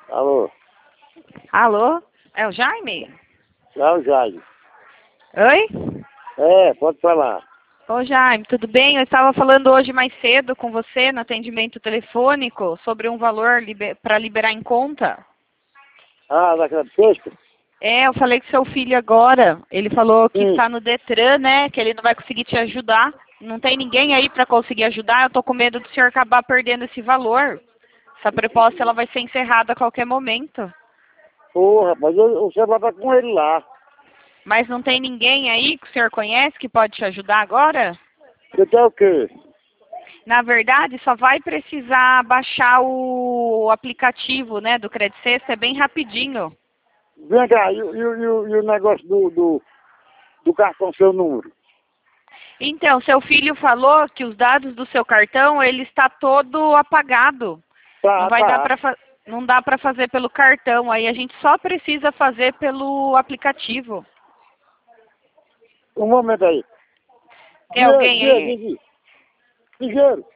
Alô? Alô? É o Jaime? É o Jaime. Oi? É, pode falar. Ô Jaime, tudo bem? Eu estava falando hoje mais cedo com você no atendimento telefônico sobre um valor para liberar em conta. Ah, daquela pesca? É, eu falei com seu filho agora. Ele falou que Sim. está no Detran, né? Que ele não vai conseguir te ajudar. Não tem ninguém aí para conseguir ajudar. Eu tô com medo do senhor acabar perdendo esse valor. Essa proposta ela vai ser encerrada a qualquer momento. Ô, rapaz, o senhor vai estar com ele lá. Mas não tem ninguém aí que o senhor conhece que pode te ajudar agora? Você quer o quê? Na verdade, só vai precisar baixar o aplicativo, né, do Credit Sexta, é bem rapidinho. Vem cá, e o negócio do cartão, seu número? Então, seu filho falou que os dados do seu cartão, ele está todo apagado. Não Tá, vai dar tá. para não dá para fazer pelo cartão, aí a gente só precisa fazer pelo aplicativo. Um momento aí. Tem alguém Dinheiro, aí? Didi. Dinheiro.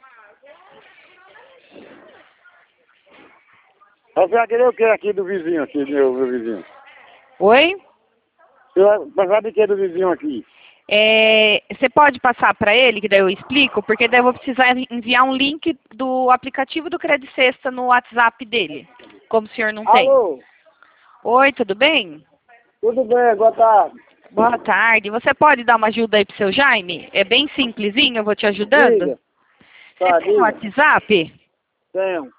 Você vai querer o quê aqui do vizinho, aqui, meu vizinho? Oi? Você vai passar de quê do vizinho aqui? Você pode passar para ele, que daí eu explico, porque daí eu vou precisar enviar um link do aplicativo do Credit Sexta no WhatsApp dele, como o senhor não tem. Alô? Oi, tudo bem? Tudo bem, boa tarde. Boa tarde. Você pode dar uma ajuda aí pro seu Jaime? É bem simplesinho, eu vou te ajudando. Diga. Você Tá, tem um diga. WhatsApp? Tenho.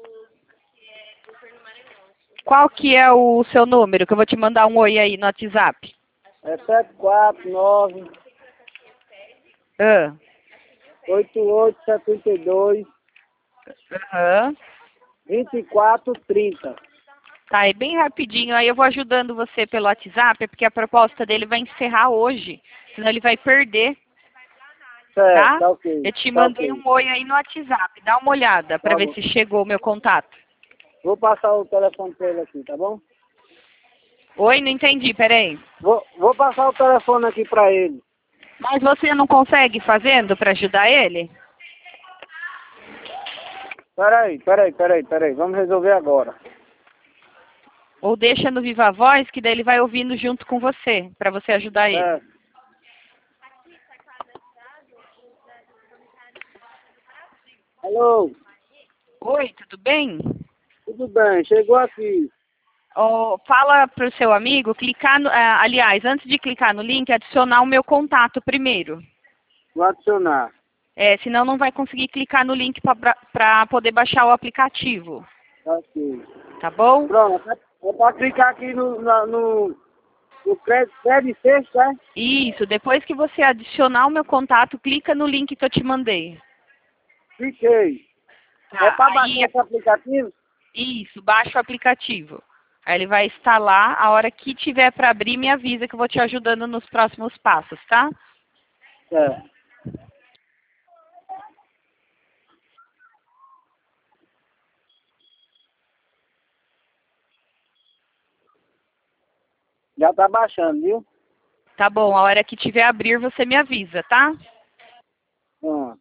Qual que é o seu número? Que eu vou te mandar um oi aí no WhatsApp. É 749 Ah, 8872 aham. 2430. Tá, é bem rapidinho. Aí eu vou ajudando você pelo WhatsApp, porque a proposta dele vai encerrar hoje. Senão ele vai perder, Certo, tá? tá ok. Eu te Tá mandei ok. um oi aí no WhatsApp. Dá uma olhada para Tá ver bom. se chegou o meu contato. Vou passar o telefone pra ele aqui, tá bom? Oi, não entendi, peraí. Vou passar o telefone aqui pra ele. Mas você não consegue fazendo para ajudar ele? Peraí. Vamos resolver agora. Ou deixa no Viva Voz, que daí ele vai ouvindo junto com você, para você ajudar ele. É. Alô? Oi, tudo bem? Tudo bem, chegou aqui. Fala para o seu amigo clicar no, aliás, antes de clicar no link, adicionar o meu contato primeiro. Vou adicionar. Senão não vai conseguir clicar no link para poder baixar o aplicativo. Tá ok. Tá bom? Pronto. É pra clicar aqui no crédito sexto, é? Isso, depois que você adicionar o meu contato, clica no link que eu te mandei. Cliquei. É Tá, pra baixar aí, esse aplicativo? isso, baixa o aplicativo. Aí ele vai instalar, a hora que tiver para abrir, me avisa que eu vou te ajudando nos próximos passos, tá? É. Já tá baixando, viu? Tá bom, a hora que tiver abrir, você me avisa, tá? Ah.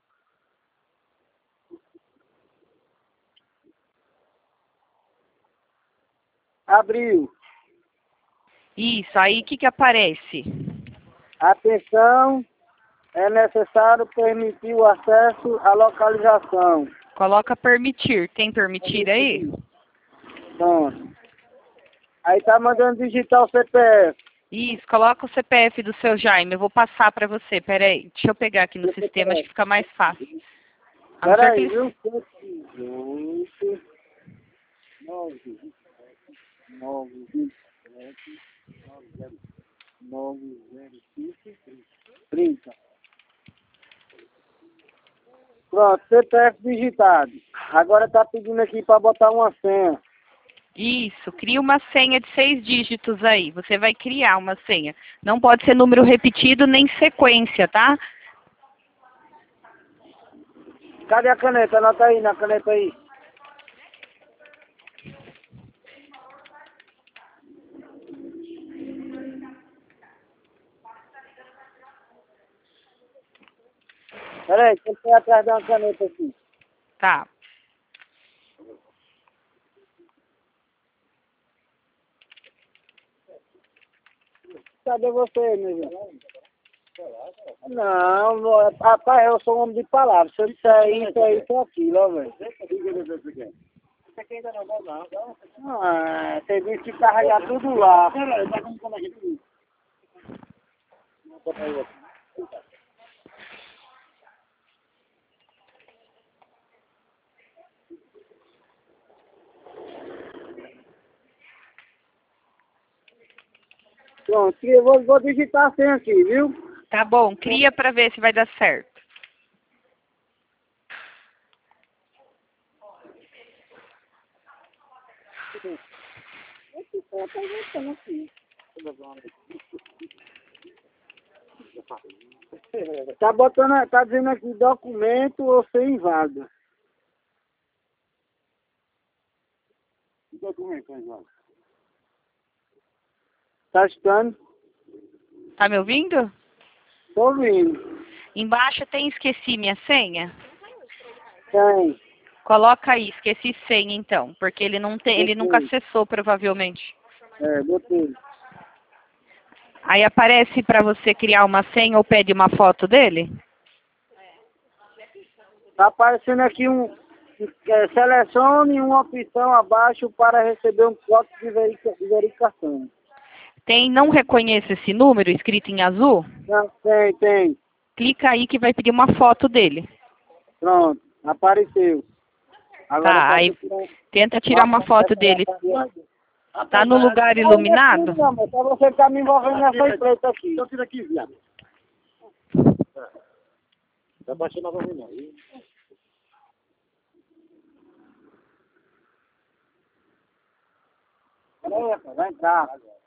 Abriu. Isso, aí o que que aparece? Atenção, é necessário permitir o acesso à localização. Coloca permitir. Tem permitir aí? Permitir. Pronto. Aí tá mandando digitar o CPF. Isso, coloca o CPF do seu Jaime. Eu vou passar para você. Peraí, deixa eu pegar aqui no sistema, acho que fica mais fácil. A não ser que Peraí, ele... viu? 108, 9, 9, 27, 905, 30. Pronto, CPF digitado. Agora tá pedindo aqui para botar uma senha. Isso, cria uma senha de 6 dígitos aí. Você vai criar uma senha. Não pode ser número repetido nem sequência, tá? Cadê a caneta? Anota aí na caneta aí. Peraí, tem que ir atrás de uma caneta aqui. Tá. Cadê você, meu irmão? Não, rapaz, eu sou um homem de palavras. Se eu disser isso, aquilo, ó, velho. Isso aqui ainda não dá, não. Ah, tem visto que carregar tudo lá. Pronto, eu vou digitar assim aqui, viu? Tá bom, cria pra ver se vai dar certo. Tá botando, tá dizendo aqui documento ou sem inválido. Documento inválido. Tá escutando? Tá me ouvindo? Tô ouvindo. Embaixo tem esqueci minha senha? Tem. Coloca aí, esqueci senha então, porque ele não tem, ele nunca acessou provavelmente. Botei. Aí aparece para você criar uma senha ou pede uma foto dele? Tá aparecendo aqui selecione uma opção abaixo para receber um código de verificação. Tem não reconheça esse número escrito em azul? Não, tem. Clica aí que vai pedir uma foto dele. Pronto, apareceu. Agora Tá, aí tenta tirar uma foto dele. Tá no lugar iluminado? Não, mas só você que tá me envolvendo nessa empresa aqui. Então tira aqui, viado. Tá baixando a voz não. Peraí, rapaz, vai entrar.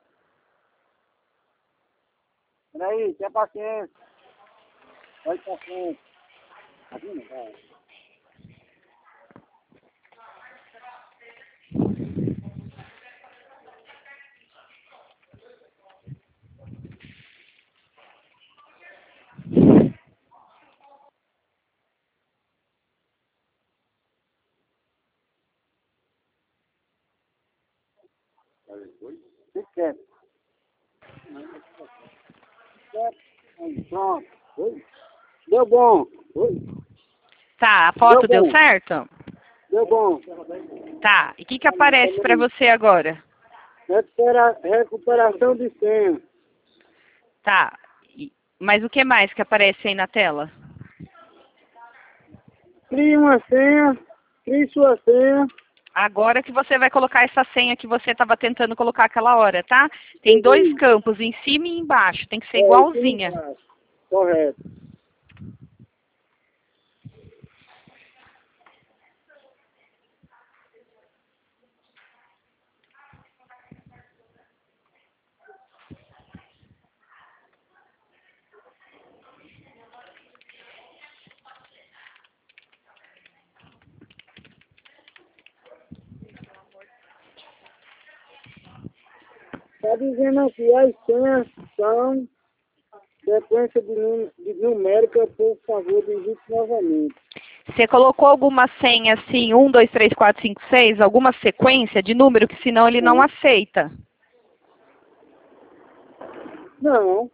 Peraí, tenha paciência. Vai paciência. Aqui não vai. Fique quieto. Pronto. Deu bom. Tá, a foto deu certo? Deu bom. Tá, e o que aparece para você agora? Recuperação de senha. Tá, mas o que mais que aparece aí na tela? Crie uma senha. Crie sua senha. Agora que você vai colocar essa senha que você estava tentando colocar aquela hora, tá? Tem dois campos, em cima e embaixo, tem que ser igualzinha. Correto. Está dizendo aqui, as senhas são sequência de numérica, por favor, digite novamente. Você colocou alguma senha assim, 1, 2, 3, 4, 5, 6, alguma sequência de número, que senão ele não aceita. Não.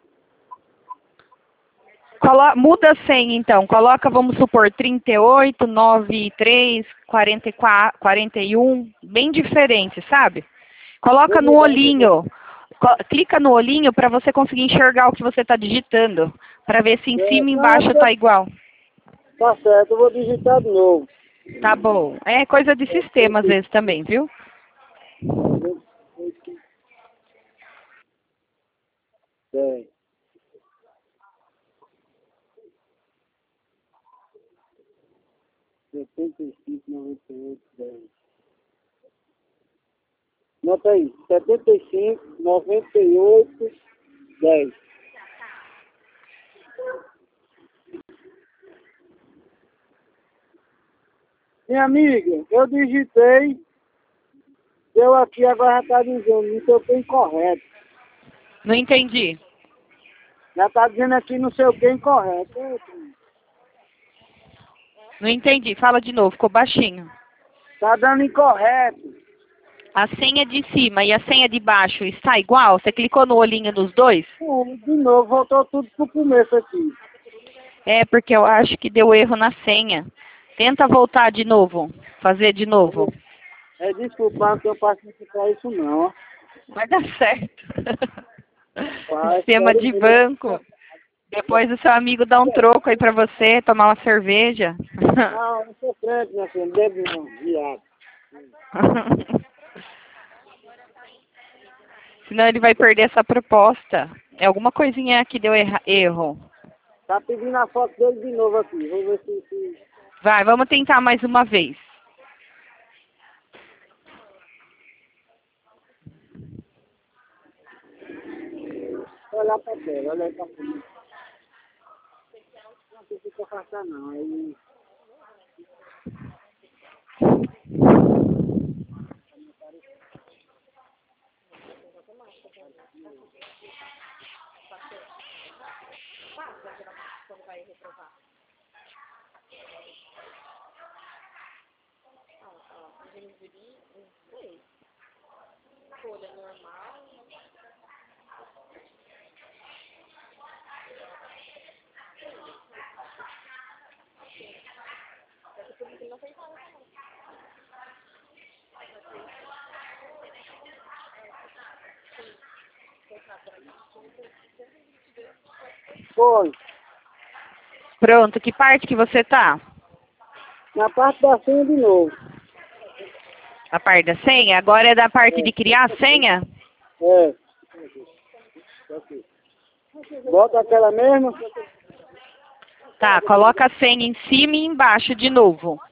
Muda a senha então, coloca, vamos supor, 38, 93, 44, 41, bem diferente, sabe? Coloca no olhinho, clica no olhinho para você conseguir enxergar o que você está digitando, para ver se em cima e embaixo está igual. Tá certo, eu vou digitar de novo. Tá bom. É coisa de sistema às vezes também, viu? Bem. Setenta e cinco, 98, 10. Nota aí, 75, 98, 10. Minha amiga, eu digitei, deu aqui, agora já está dizendo, não sei o que incorreto. Não entendi. Já está dizendo aqui não sei o que incorreto. Não entendi. Fala de novo, ficou baixinho. Está dando incorreto. A senha de cima e a senha de baixo está igual? Você clicou no olhinho dos dois? De novo, voltou tudo pro começo aqui. É, porque eu acho que deu erro na senha. Tenta voltar de novo. Fazer de novo. Desculpa, não tenho paciência pra isso não, ó. Vai dar certo. Vai, Sistema sério de mesmo. banco. Depois o seu amigo dá um troco aí pra você, tomar uma cerveja. Não, eu sou crente, minha filha, não bebo não, viado. Senão ele vai perder essa proposta. É alguma coisinha que deu erro. Tá pedindo a foto dele de novo aqui, vou ver se... Vai, vamos tentar mais uma vez. Olhar pra tela, olha aí pra cima. Não precisa afastar não, aí... Foi. Pronto, que parte que você tá? Na parte da senha de novo. A parte da senha? Agora é da parte de criar a senha? É. Bota aquela mesma. Tá, coloca a senha em cima e embaixo de novo.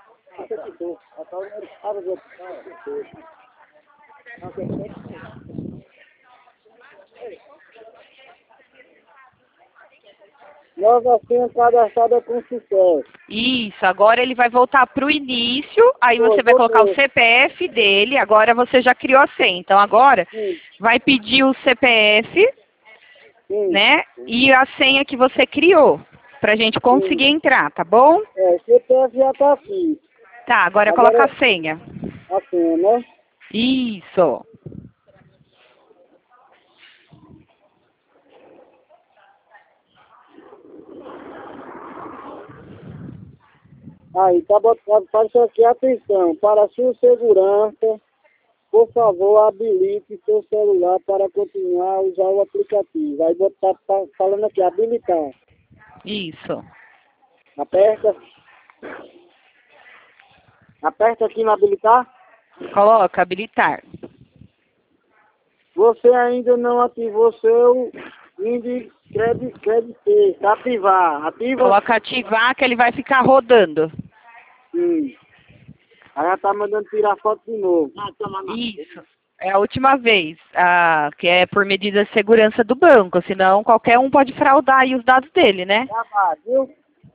Nova senha cadastrada com sucesso. Isso, agora ele vai voltar para o início, aí você vai colocar o CPF dele, agora você já criou a senha. Então agora Sim. vai pedir o CPF, Sim. né, e a senha que você criou, pra gente conseguir entrar, tá bom? É, o CPF já tá aqui. Tá, agora coloca a senha. A senha, né? Isso. Aí, tá botado, faz aqui, atenção, para sua segurança, por favor, habilite seu celular para continuar a usar o aplicativo. Aí tá falando aqui, habilitar. Isso. Aperta. Aperta aqui no habilitar. Coloca habilitar. Você ainda não ativou seu índice crédito, ativar. Ativa. Coloca ativar que ele vai ficar rodando. Sim. Aí já tá mandando tirar foto de novo. Isso. É a última vez, que é por medida de segurança do banco, senão qualquer um pode fraudar aí os dados dele, né? Já vai, viu?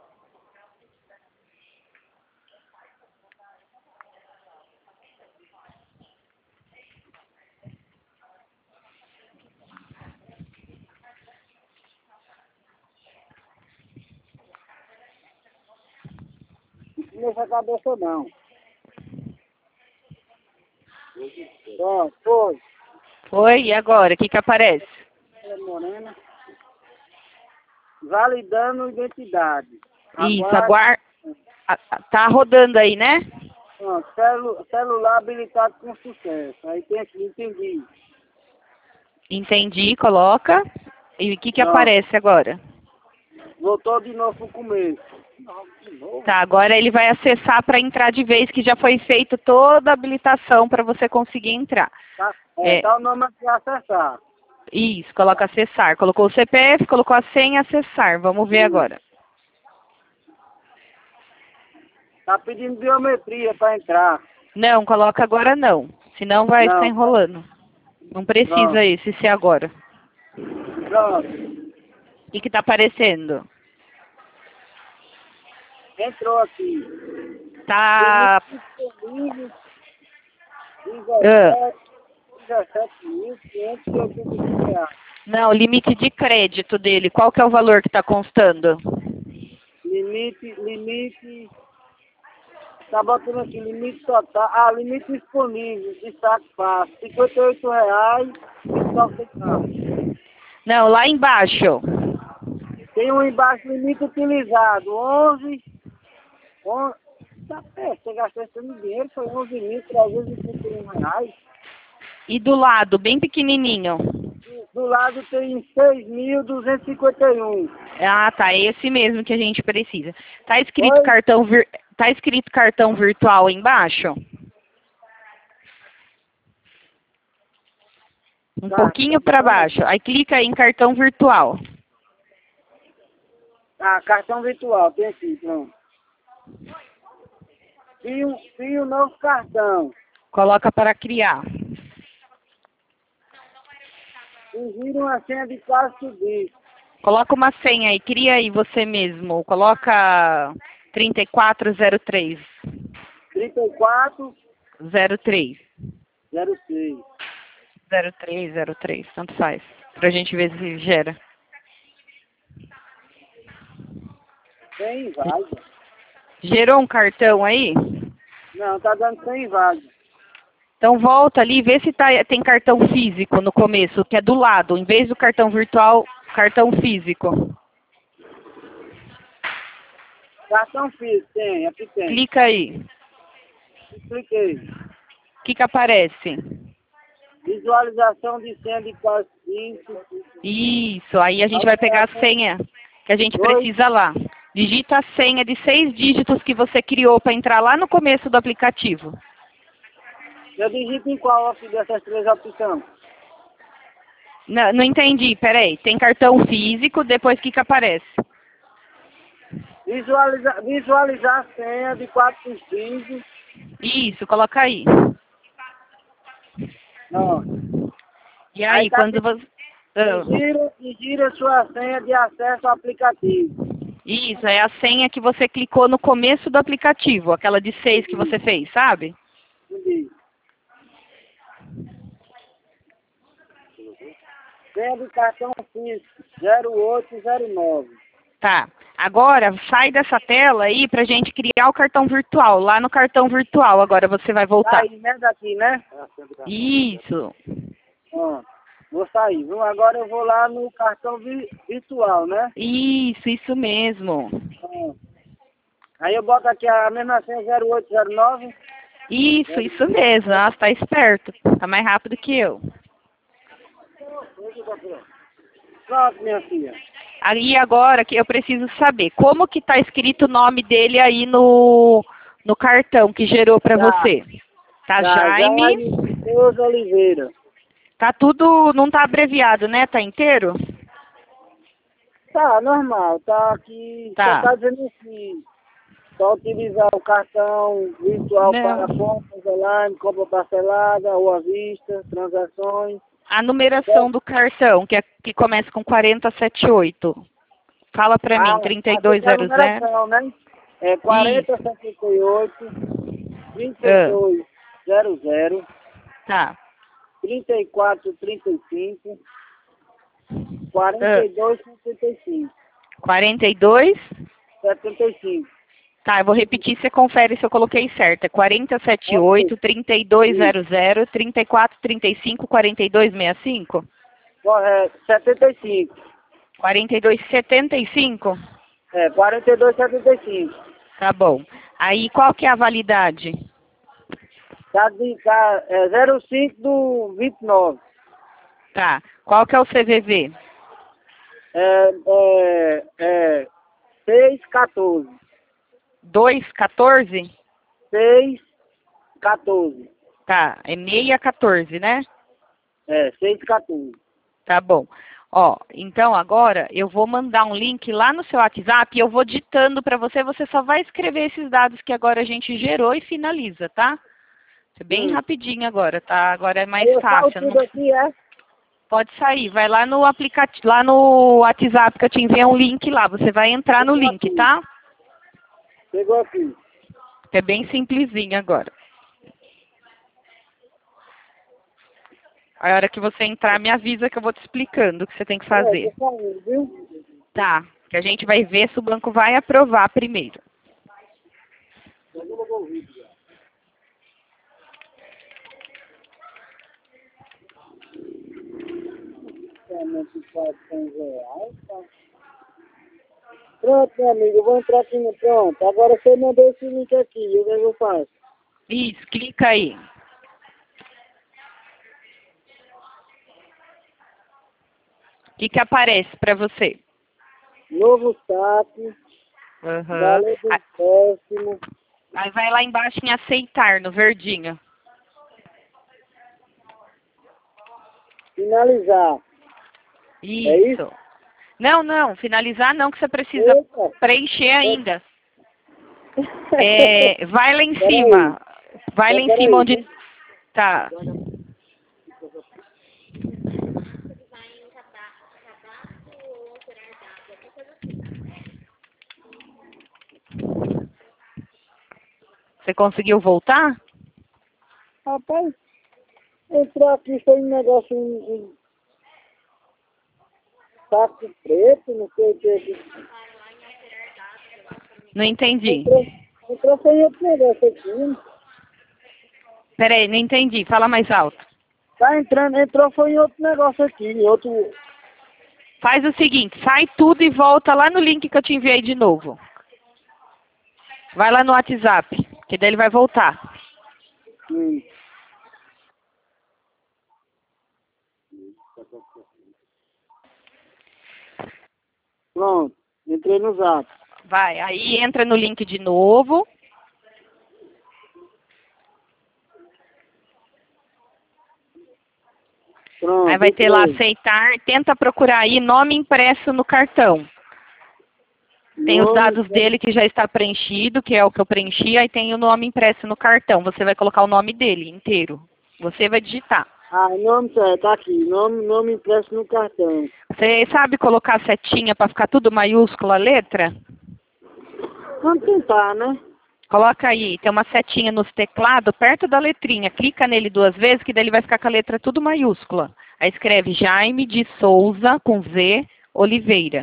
Não mexa a cabeça não. Pronto, foi. Foi, e agora? O que que aparece? Morena. Validando identidade. Isso, aguarda. Tá rodando aí, né? Pronto, celular habilitado com sucesso. Aí tem aqui, entendi. Entendi, coloca. E o que que Não. aparece agora? Voltou de novo pro começo. Tá, agora ele vai acessar para entrar de vez, que já foi feito toda a habilitação para você conseguir entrar. Tá, É. tá o nome aqui, acessar. Isso, coloca acessar. Colocou o CPF, colocou a senha, acessar. Vamos ver agora. Tá pedindo biometria para entrar. Não, coloca agora não. Senão vai Não. ficar enrolando. Não precisa Não. esse ser agora. Pronto. O que que tá aparecendo? Entrou aqui. Tá... Disponível. Ah, 17.585 reais. não, limite de crédito dele. Qual que é o valor que tá constando? Limite Tá botando aqui, limite total. Ah, limite disponível de saco fácil. R$ 58,09. Não, lá embaixo. Tem um embaixo, limite utilizado. 11. Tá perto, você gastou esse dinheiro, foi R$ 11.331. E do lado, bem pequenininho. Do lado tem 6.251. Ah, tá. É esse mesmo que a gente precisa. Tá escrito Oi? tá escrito cartão virtual aí embaixo? Um Tá, pouquinho para baixo. Aí clica aí em cartão virtual. Ah, cartão virtual, tem aqui, pronto. E o novo cartão. Coloca para criar. Surgiram uma senha de quase tudo isso. Coloca uma senha aí, cria aí você mesmo. Coloca 3403. 3403. 03. 0303, tanto faz. Pra gente ver se gera. Sem inválida. Gerou um cartão aí? Não, tá dando sem inválida. Então volta ali e vê se tem cartão físico no começo, que é do lado. Em vez do cartão virtual, cartão físico. Cartão físico, tem, aqui tem. Clica aí. Cliquei. O que aparece? Visualização de senha de quase 5. Isso, aí a gente vai pegar a senha que a gente precisa lá. Digita a senha de 6 dígitos que você criou para entrar lá no começo do aplicativo. Eu digito em qual aqui dessas 3 opções? Não, não entendi, peraí. Tem cartão físico, depois o que aparece? Visualizar a senha de 4 por 5. Isso, coloca aí. Não. E aí, Tá quando você... Gira sua senha de acesso ao aplicativo. Isso, é a senha que você clicou no começo do aplicativo, aquela de 6 que você fez, sabe? Entendi. Senha de cartão físico 0809. Tá. Agora, sai dessa tela aí pra gente criar o cartão virtual. Lá no cartão virtual, agora você vai voltar. Sair, né, daqui, né? Isso. Ó, vou sair, viu? Agora eu vou lá no cartão virtual, né? Isso mesmo. Ó. Aí eu boto aqui a mesma senha 0809. Isso mesmo. Nossa, tá esperto. Tá mais rápido que eu. Pronto, minha filha. Aí agora que eu preciso saber, como que tá escrito o nome dele aí no cartão que gerou pra você? Tá Jaime. Souza Oliveira. Tá tudo, não tá abreviado, né? Tá inteiro? Tá, normal. Tá aqui, Tá. só tá dizendo assim, só utilizar o cartão virtual Não. para compras online, compra parcelada ou à vista, transações. A numeração do cartão, que começa com 4078. Fala pra mim, 3200. Numeração, né? É 4078 3200 Tá. 3435 4275 42? 75. Tá, eu vou repetir, você confere se eu coloquei certo. É 4078 3200 3435 4265? Correto, 75. 4275? É, 4275. Tá bom. Aí qual que é a validade? Tá 05 do 29. Tá. Qual que é o CVV? 614. 214? 614. Tá, é 614, né? 614. Tá bom. Ó, então agora eu vou mandar um link lá no seu WhatsApp e eu vou ditando para você, você só vai escrever esses dados que agora a gente gerou e finaliza, tá? É bem rapidinho agora, tá? Agora é mais fácil. Tudo aqui, Pode sair, vai lá no aplicativo, lá no WhatsApp que eu te enviei um link lá, você vai entrar no link, tá? Chegou aqui. É bem simplesinho agora. A hora que você entrar, me avisa que eu vou te explicando o que você tem que fazer. Viu? Tá, que a gente vai ver se o banco vai aprovar primeiro. Eu não vou ouvir. de R$ 400, tá? Pronto, meu amigo, eu vou entrar aqui no... Pronto, agora você mandou esse link aqui, e o que eu faço? Isso, clica aí. O que aparece para você? Novo saque, Aham. valor do empréstimo, Aí vai lá embaixo em aceitar, no verdinho. finalizar. É isso? Isso. Não, não, finalizar não, que você precisa Eita! preencher ainda. Vai lá em Peraí, cima. Vai lá em cima peraí. onde... Tá. Você conseguiu voltar? Rapaz, entrou aqui, foi um negócio, um saco preto, não sei o que. Não entendi. Entrou foi em outro negócio aqui. Peraí, não entendi. Fala mais alto. Tá entrando, entrou foi em outro negócio aqui, em outro... Faz o seguinte, sai tudo e volta lá no link que eu te enviei de novo. Vai lá no WhatsApp, que daí ele vai voltar. Hum. Pronto, entrei no Zap. Vai, aí entra no link de novo. Pronto, Aí vai ter lá entrei. aceitar. Tenta procurar aí nome impresso no cartão. Tem os Nome, dados dele que já está preenchido, que é o que eu preenchi. Aí tem o nome impresso no cartão. Você vai colocar o nome dele inteiro. Você vai digitar. nome, tá aqui, nome impresso no cartão. Você sabe colocar setinha para ficar tudo maiúscula a letra? Vamos tentar, né? Coloca aí, tem uma setinha nos teclados, perto da letrinha. Clica nele 2 vezes, que daí ele vai ficar com a letra tudo maiúscula. Aí escreve Jaime de Souza, com Z, Oliveira.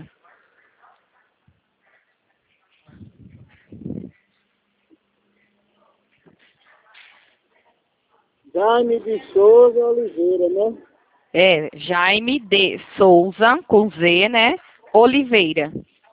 Jaime de Souza Oliveira, né? É, Jaime de Souza, com Z, né? Oliveira.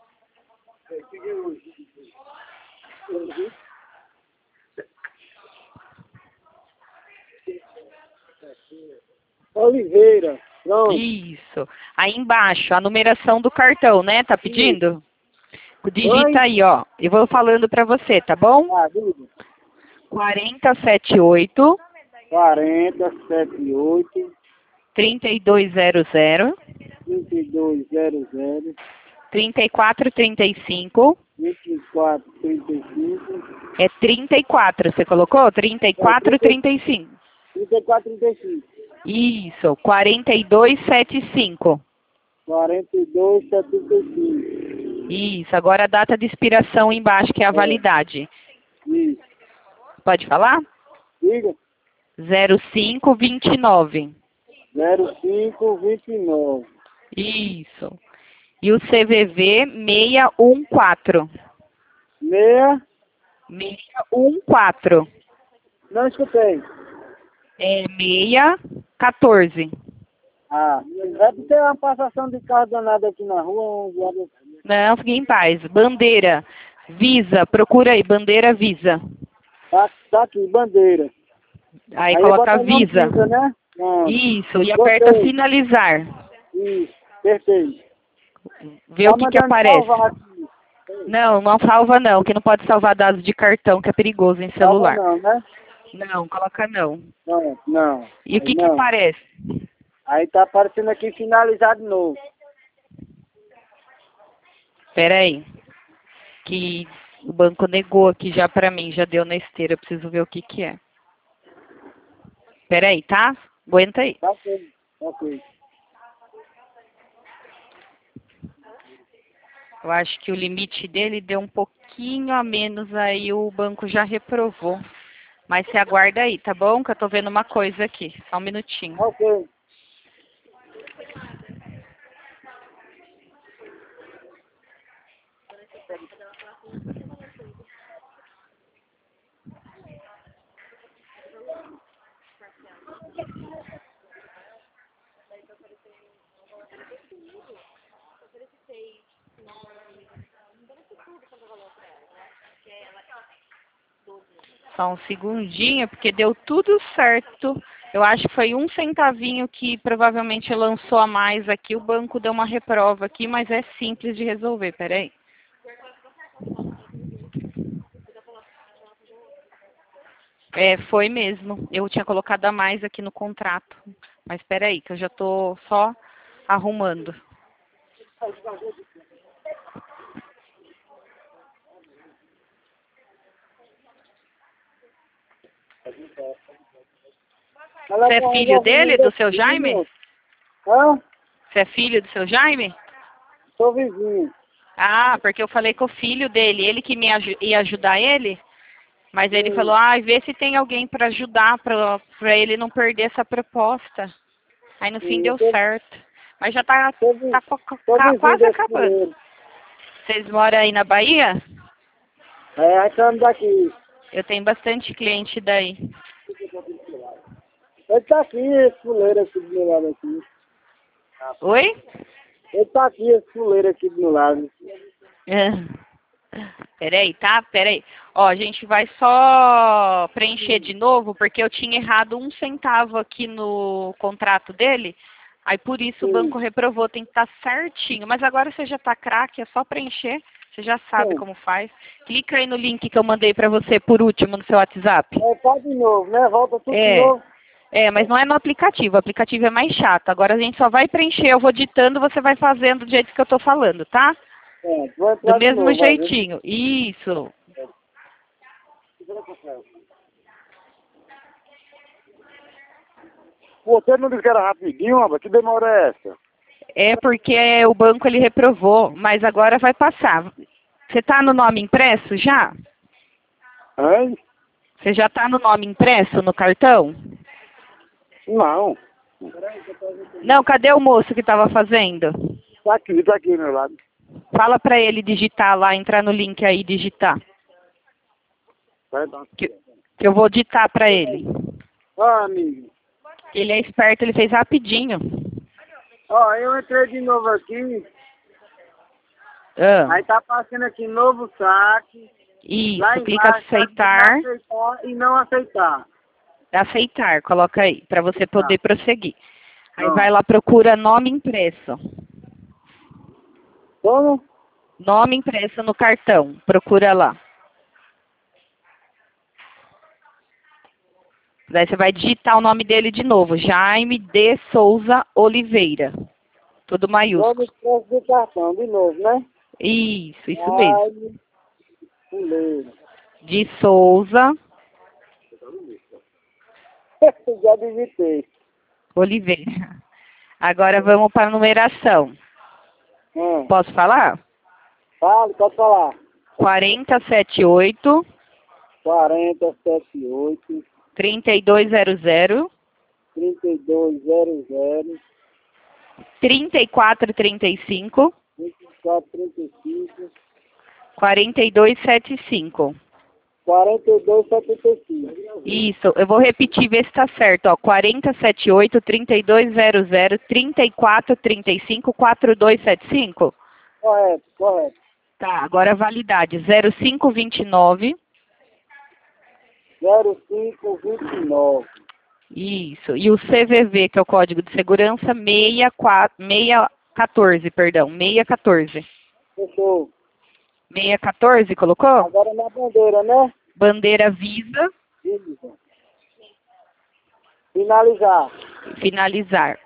Oliveira, pronto. Isso. Aí embaixo, a numeração do cartão, né? Tá pedindo? Digita Oi? aí, ó. Eu vou falando pra você, tá bom? Diga. 4078 4078 3200 3200 3435. 2435 É 34, você colocou? 34, 35. 3435 Isso, 4275. 4275. Isso, agora a data de expiração embaixo, que é a É, validade. isso. Pode falar? Diga. 0529. 0529. Isso. E o CVV 614. 6. 614. Não escutei. É 614. Deve ter uma passação de carro danada aqui na rua. Não, fique em paz. Bandeira. Visa. Procura aí. Bandeira Visa. Tá aqui, bandeira. Aí Eu coloca boto o nome Visa. Visa, né? Isso. E aperta Botei. finalizar. Isso, perfeito. Vê Tá o que mandando aparece. salvar aqui. Não, não salva não, que não pode salvar dados de cartão, que é perigoso em Salva celular. não, né? Não, coloca não. Não, não. E o Aí que não. aparece? Aí tá aparecendo aqui finalizar de novo. Espera aí. Que o banco negou aqui já pra mim, já deu na esteira, eu preciso ver o que é. Espera aí, tá? Aguenta aí. Tá ok. Tá ok. Eu acho que o limite dele deu um pouquinho a menos, aí o banco já reprovou. Mas você aguarda aí, tá bom? Que eu tô vendo uma coisa aqui. Só um minutinho. Tá ok. Só um segundinho, porque deu tudo certo. Eu acho que foi um centavinho que provavelmente lançou a mais aqui. O banco deu uma reprova aqui, mas é simples de resolver. Peraí. É, foi mesmo. Eu tinha colocado a mais aqui no contrato. Mas peraí, que eu já tô só arrumando. Você é filho dele, do seu Jaime? Hã? Você é filho do seu Jaime? Sou vizinho. Ah, porque eu falei com o filho dele, ele que ia ajudar ele, mas ele falou, vê se tem alguém para ajudar, para ele não perder essa proposta. Aí no fim deu certo. Mas já tá quase acabando. Vocês moram aí na Bahia? É, estamos daqui. Eu tenho bastante cliente daí. Ele tá aqui, esse fuleiro aqui do meu lado aqui. Oi? Ele tá aqui, esse fuleiro aqui do meu lado. Peraí, tá? Peraí. Ó, a gente vai só preencher de novo, porque eu tinha errado 1 centavo aqui no contrato dele. Aí por isso o banco reprovou, tem que estar certinho. Mas agora você já tá craque, é só preencher. Você já sabe como faz. Clica aí no link que eu mandei pra você por último no seu WhatsApp. É, faz de novo, né? Volta tudo de novo. É, mas não é no aplicativo. O aplicativo é mais chato. Agora a gente só vai preencher, eu vou ditando, você vai fazendo do jeito que eu tô falando, tá? É, vai Do de mesmo novo, jeitinho. Isso. Você não disse que era rapidinho, rapaz? Que demora é essa? É porque o banco ele reprovou, mas agora vai passar. Você tá no nome impresso já? Hein? Você já tá no nome impresso no cartão? Não. Não, cadê o moço que tava fazendo? Tá aqui, meu lado. Fala pra ele digitar lá, entrar no link aí e digitar. Que eu vou ditar pra ele. Ah, amigo. Ele é esperto, ele fez rapidinho. Ó, eu entrei de novo aqui. Aí tá passando aqui novo saque. Lá Isso, clica embaixo, aceitar. aceitar e não aceitar. Aceitar, coloca aí, pra você poder prosseguir. Aí Pronto. vai lá, procura nome impresso. Como? Nome impresso no cartão, procura lá. Daí você vai digitar o nome dele de novo, Jaime de Souza Oliveira. Tudo maiúsculo. Nome expresso do cartão, de novo, né? Isso mesmo. Fuleiro. De Souza Já digitei. Oliveira. Agora vamos para a numeração. Posso falar? Fale, pode falar. 4078 4078 3200 3200 3435 2435 4275. 4275. Isso, eu vou repetir, ver se está certo, ó. 4078 3200 3435 4275. Correto. Tá, agora a validade 0529. 0529. Isso, e o CVV, que é o código de segurança, 614, perdão, 614. Fechou. 614, colocou? Agora na bandeira, né? Bandeira Visa. Visa. Finalizar. Finalizar.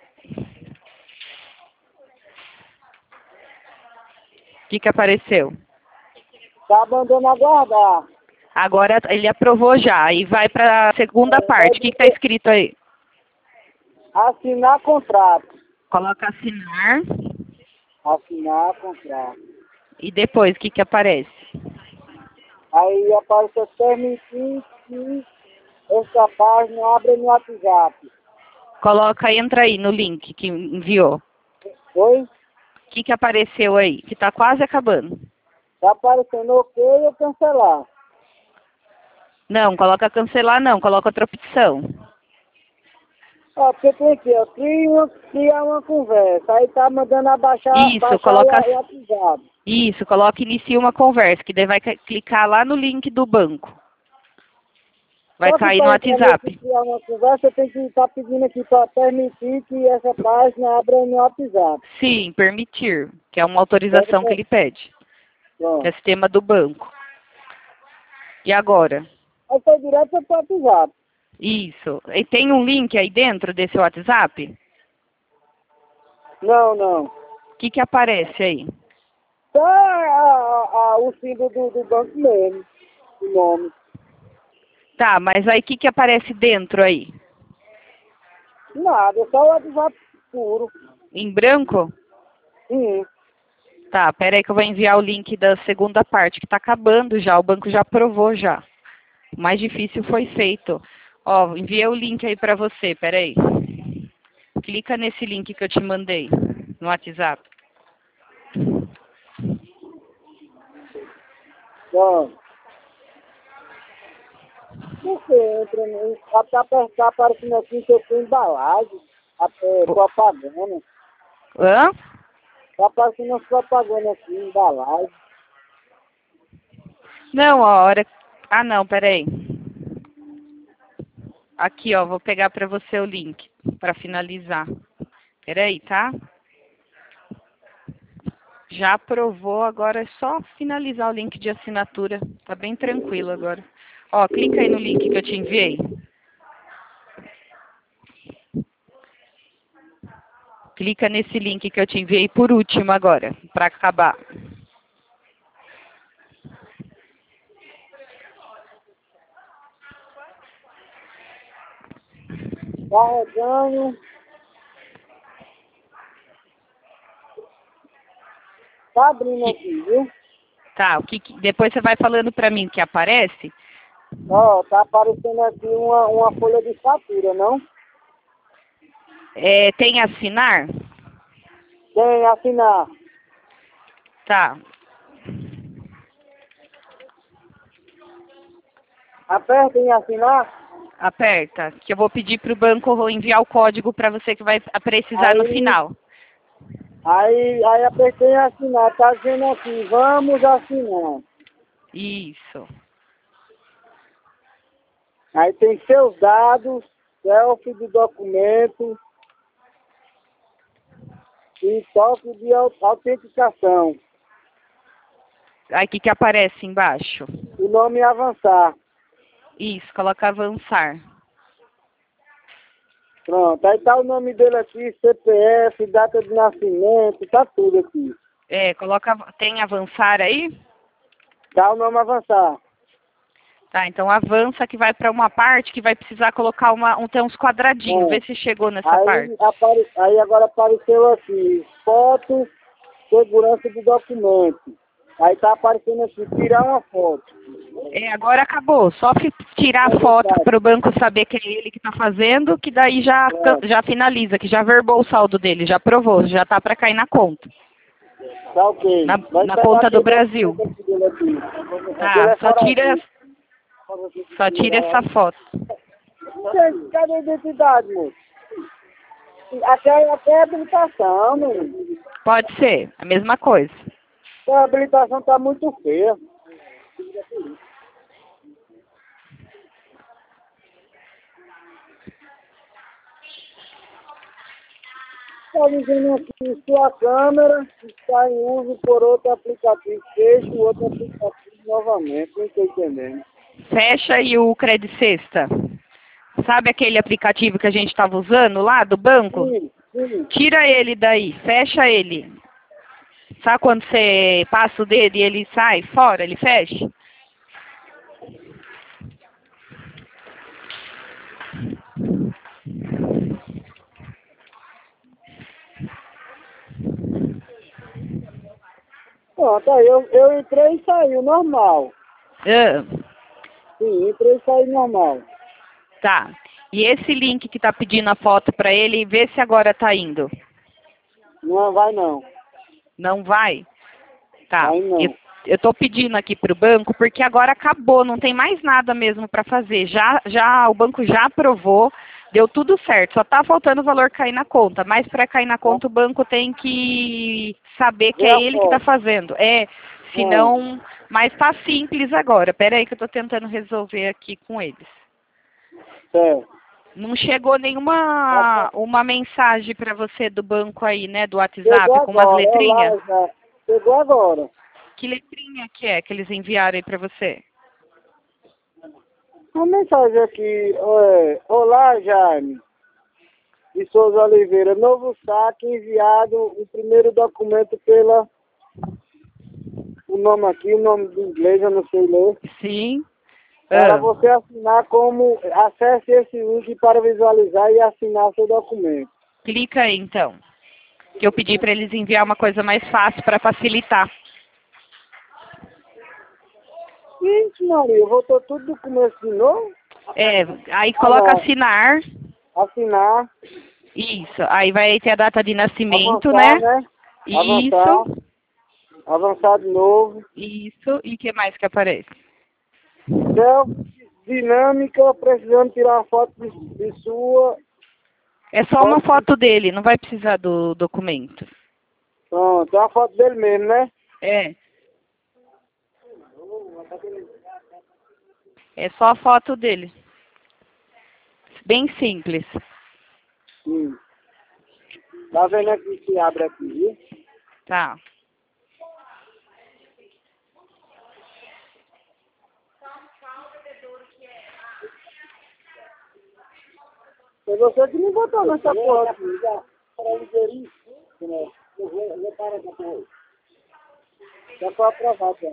O que apareceu? Tá mandando aguardar. Agora ele aprovou já, e vai para a segunda parte. O que está escrito aí? Assinar contrato. Coloca assinar. Assinar contrato. E depois, o que aparece? Aí aparece permitir que essa página abra no WhatsApp. Coloca, entra aí no link que enviou. Oi? O que apareceu aí? Que está quase acabando. Tá aparecendo ok ou cancelar. Não, coloca cancelar não, coloca outra opção. Ó, porque tem aqui, ó, criar uma conversa. Aí tá mandando abaixar, Isso, coloca o WhatsApp. Isso, coloca inicia uma conversa, que daí vai clicar lá no link do banco. Vai Só que cair no para WhatsApp. criar uma conversa, tem que estar pedindo aqui para permitir que essa página abra no WhatsApp. Sim, permitir, que é uma autorização que ele pede. Que é Pronto. sistema do banco. E agora? Aí foi direto para o WhatsApp. Isso. E tem um link aí dentro desse WhatsApp? Não, não. O que aparece aí? Só o símbolo do banco mesmo, o nome. Tá, mas aí o que aparece dentro aí? Nada, só o WhatsApp puro. Em branco? Sim. Tá, pera aí que eu vou enviar o link da segunda parte, que tá acabando já, o banco já aprovou já. O mais difícil foi feito. Ó, enviei o link aí pra você, pera aí. Clica nesse link que eu te mandei no WhatsApp. Bom. Você entra no... Até tá aparecendo aqui que eu tenho embalagem. Até propaganda. Hã? Tá aparecendo as propagandas aqui, embalagem. Não, a hora... Ah, não, pera aí. Aqui, ó, vou pegar pra você o link pra finalizar. Pera aí, tá? Já aprovou, agora é só finalizar o link de assinatura. Tá bem tranquilo agora. Ó, clica aí no link que eu te enviei. Clica nesse link que eu te enviei por último agora, pra acabar. Carregando. Tá abrindo aqui, viu? Tá, depois você vai falando pra mim o que aparece. Ó, tá aparecendo aqui uma folha de fatura, não? É, tem assinar? Tem, assinar. Tá. Aperta em assinar. Aperta, que eu vou pedir pro banco enviar o código pra você que vai precisar no final. Aí apertei em assinar. Tá dizendo aqui, vamos assinar. Isso. Aí tem seus dados, selfie do documento e toque de autenticação. Aí o que aparece embaixo? O nome é avançar. Isso, coloca avançar. Pronto, aí tá o nome dele aqui, CPF, data de nascimento, tá tudo aqui. É, tem avançar aí? Tá o nome avançar. Tá, então avança que vai para uma parte que vai precisar colocar tem uns quadradinhos. Vê se chegou nessa parte. Aí agora apareceu aqui, foto, segurança do documento. Aí tá aparecendo aqui, tirar uma foto. É, agora acabou. Só tirar a foto para o banco saber que é ele que está fazendo, que daí já finaliza, que já verbou o saldo dele, já aprovou, já tá para cair na conta. Tá ok. Na conta do Brasil. Tá, só tira essa foto. Gente, cadê a identidade, moço? Até a habilitação, meu. Pode ser, a mesma coisa. A habilitação tá muito feia. Está dizendo aqui, sua câmera está em uso por outro aplicativo. Feche o outro aplicativo novamente. Não estou entendendo. Fecha aí o Credit Sexta. Sabe aquele aplicativo que a gente estava usando lá do banco? Sim, sim. Tira ele daí, fecha ele. Sabe quando você passa o dedo e ele sai fora, ele fecha? Pronto, aí eu entrei e saí, normal. Sim, entrei e saí normal. Tá. E esse link que tá pedindo a foto para ele, vê se agora tá indo. Não vai não. Não vai? Tá. Vai não. Eu tô pedindo aqui pro banco porque agora acabou, não tem mais nada mesmo para fazer. O banco já aprovou, deu tudo certo, só tá faltando o valor cair na conta. Mas para cair na conta o banco tem que saber que é ele que tá fazendo. Senão, mas tá simples agora. Pera aí que eu tô tentando resolver aqui com eles. Certo. Não chegou nenhuma uma mensagem para você do banco aí, né? Do Chegou WhatsApp com umas agora, letrinhas? olá, já. Chegou agora. Que letrinha que é que eles enviaram aí para você? Uma mensagem aqui, olá, Jaime. De Souza Oliveira, novo saque enviado, o primeiro documento pela, o nome aqui, o nome de inglês, eu não sei ler, Sim. para Ah, você assinar como, acesse esse link para visualizar e assinar seu documento. clica aí então. Que eu pedi para eles enviar uma coisa mais fácil para facilitar. Gente, Maria, voltou tudo do começo de novo? É, aí coloca não. assinar. Assinar, Isso. Aí vai ter a data de nascimento, avançar, né? né? Avançar, Isso. avançar de novo. Isso. E o que mais que aparece? Dinâmica, precisando tirar uma foto de sua. É só uma foto dele, não vai precisar do documento. Pronto, é a foto dele mesmo, né? É. É só a foto dele. Bem simples. Tá vendo aqui que abre aqui, viu? Tá. Foi você que me botou nessa porra aqui, já. Para ele ver isso, né? Eu vou parar com a porra. Já foi aprovado, já.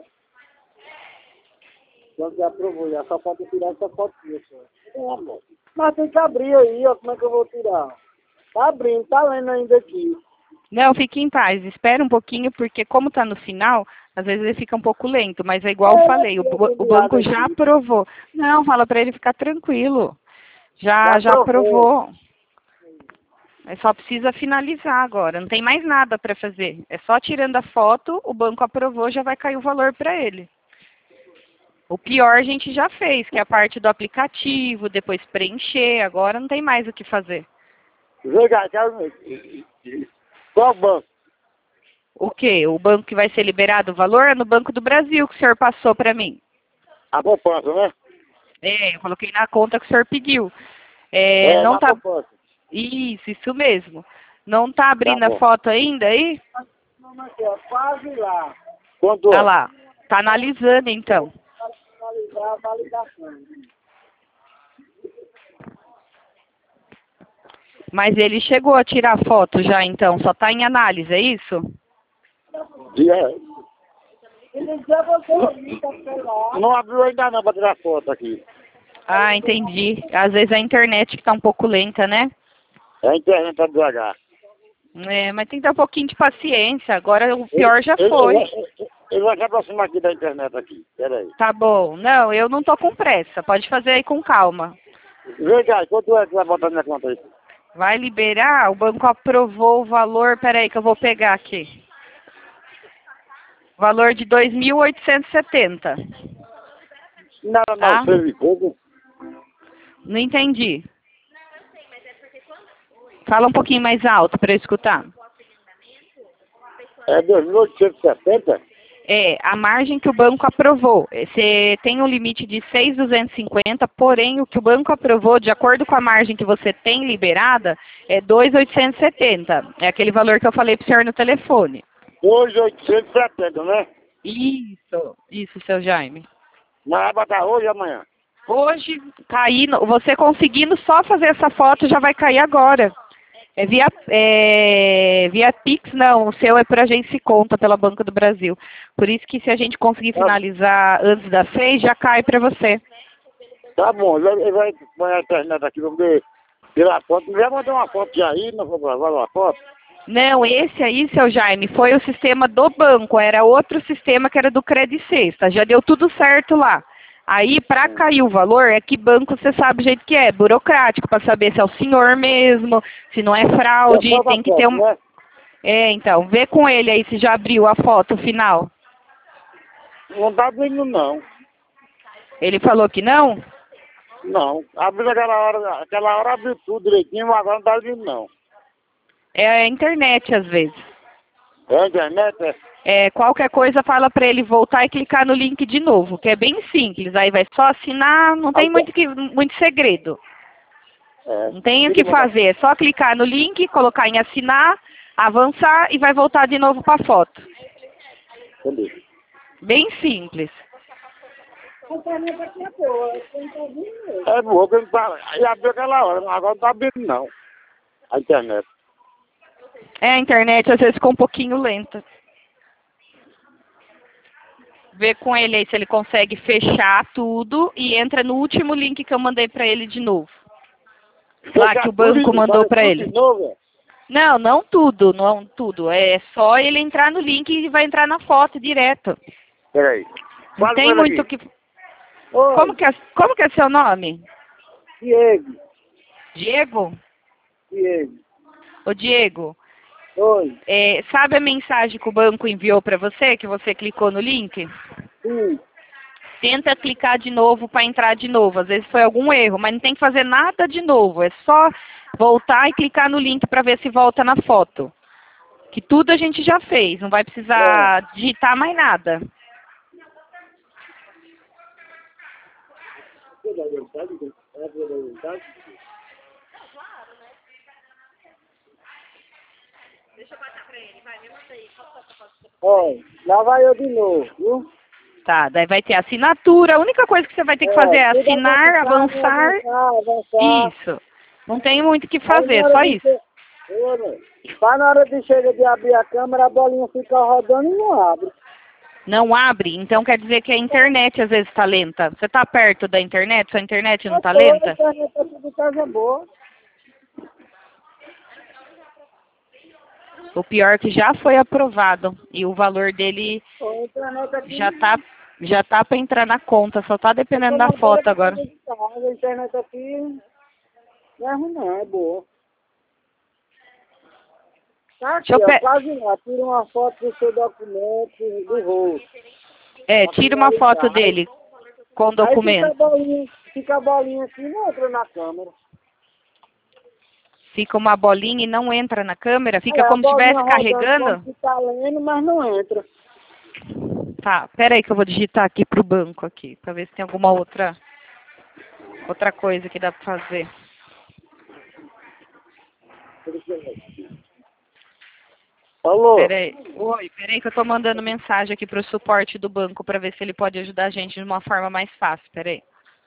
Já aprovou, já só pode tirar essa fotinha, só. Mas tem que abrir aí, ó, como é que eu vou tirar? Tá abrindo, tá lendo ainda aqui. Não, fique em paz. Espera um pouquinho, porque como tá no final, às vezes ele fica um pouco lento. Mas é igual eu falei, o banco já aprovou. Não, fala para ele ficar tranquilo. Já aprovou. É só precisa finalizar agora. Não tem mais nada para fazer. É só tirando a foto, o banco aprovou, já vai cair o valor para ele. O pior a gente já fez, que é a parte do aplicativo, depois preencher. Agora não tem mais o que fazer. Qual banco? O quê? O banco que vai ser liberado o valor é no Banco do Brasil que o senhor passou para mim. A poupança, né? É, eu coloquei na conta que o senhor pediu. Não na tá. poupança. Isso mesmo. Não tá abrindo Tá a bom. foto ainda aí? Aqui, ó, quase lá. Quanto Ah é? lá. Tá analisando então. Para finalizar a validação. Mas ele chegou a tirar foto já então, só tá em análise, é isso? Não abriu ainda não para tirar foto aqui. Ah, entendi. Às vezes a internet que tá um pouco lenta, né? É a internet tá devagar. É, mas tem que ter um pouquinho de paciência. Agora o pior já foi. Ele vai se aproximar aqui da internet aqui. Pera aí. Tá bom. Não, eu não tô com pressa. Pode fazer aí com calma. Vem cá, quanto é que vai botar na minha conta aí? Vai liberar? O banco aprovou o valor. Peraí que eu vou pegar aqui. Valor de 2.870. Nada Tá? mais serve pouco. Não entendi. Fala um pouquinho mais alto para eu escutar. É 2.870? É, a margem que o banco aprovou. Você tem um limite de 6.250, porém o que o banco aprovou, de acordo com a margem que você tem liberada, é 2.870. É aquele valor que eu falei para o senhor no telefone. 2.870, né? Isso, seu Jaime. Mas vai botar hoje ou amanhã? Hoje, caindo, você conseguindo só fazer essa foto, já vai cair agora. Via Pix, não. O seu é por agência e conta pela Banco do Brasil. Por isso que se a gente conseguir finalizar antes das 6, já cai para você. Tá bom, ele vai pôr a internet aqui, vamos ver. Tirar foto. Não vai mandar uma foto já aí, não vou gravar uma foto? Não, esse aí, seu Jaime, foi o sistema do banco. Era outro sistema que era do Credit Sexta. Já deu tudo certo lá. Aí, para cair o valor, é que banco você sabe o jeito que é, burocrático, para saber se é o senhor mesmo, se não é fraude, tem que ter um... Né? É, então, vê com ele aí se já abriu a foto final. Não tá abrindo, não. Ele falou que não? Não. Abriu aquela hora abriu tudo direitinho, mas agora não tá abrindo, não. É a internet, às vezes. É a internet, é? Qualquer coisa fala para ele voltar e clicar no link de novo, que é bem simples. Aí vai só assinar, não tem muito segredo. Não tem o que fazer, é só clicar no link, colocar em assinar, avançar e vai voltar de novo para a foto. Beleza. Bem simples. A internet aqui é boa, é boa, que não tá... Aí abriu aquela hora, agora não tá abrindo não. A internet. A internet às vezes ficou um pouquinho lenta. Vê com ele aí se ele consegue fechar tudo e entra no último link que eu mandei para ele de novo. Lá que o banco mandou para ele. Não, não tudo, não tudo. É só ele entrar no link e vai entrar na foto direto. Peraí. Não tem muito o que... Como que é seu nome? Diego. Diego? Diego. Ô Diego, Oi. sabe a mensagem que o banco enviou para você, que você clicou no link? Sim. Tenta clicar de novo para entrar de novo. Às vezes foi algum erro, mas não tem que fazer nada de novo. É só voltar e clicar no link para ver se volta na foto. Que tudo a gente já fez, não vai precisar digitar mais nada. Deixa eu passar para ele, vai, me manda aí. Olha, lá vai eu de novo, viu? Tá, daí vai ter assinatura. A única coisa que você vai ter que fazer é assinar, avançar. Isso. Não tem muito o que fazer, só isso. Mas na hora de chegar de abrir a câmera, a bolinha fica rodando e não abre. Não abre? Então quer dizer que a internet às vezes está lenta. Você está perto da internet? Sua internet não está lenta? A internet aqui de casa é boa. O pior é que já foi aprovado. E o valor dele já tá para entrar na conta. Só tá dependendo da foto agora. A internet aqui não é ruim não, é boa. Tá aqui, quase lá. Tira uma foto do seu documento, do rosto. Tira uma foto dele com o documento. Fica a bolinha aqui e não entra na câmera. Fica uma bolinha e não entra na câmera? Fica como se estivesse carregando? Fica lendo, mas não entra. Tá, pera aí que eu vou digitar aqui pro banco aqui, pra ver se tem alguma outra coisa que dá pra fazer. Alô? Peraí. Oi, peraí que eu tô mandando mensagem aqui pro suporte do banco pra ver se ele pode ajudar a gente de uma forma mais fácil. Peraí.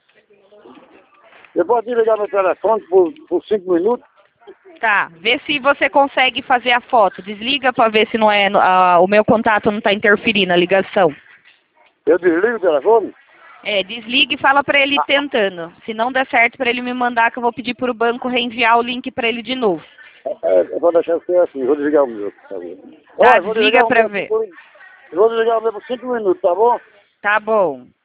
Eu posso ligar meu telefone por 5 minutos? Tá, vê se você consegue fazer a foto. Desliga pra ver se não é o meu contato não tá interferindo a ligação. Eu desligo o telefone? Desliga e fala pra ele ir tentando. Se não der certo, pra ele me mandar que eu vou pedir pro banco reenviar o link pra ele de novo. Eu vou deixar você assim, vou desligar o meu, por favor. Tá, desliga pra ver. Eu vou desligar o meu por 5 minutos, tá bom? Tá bom.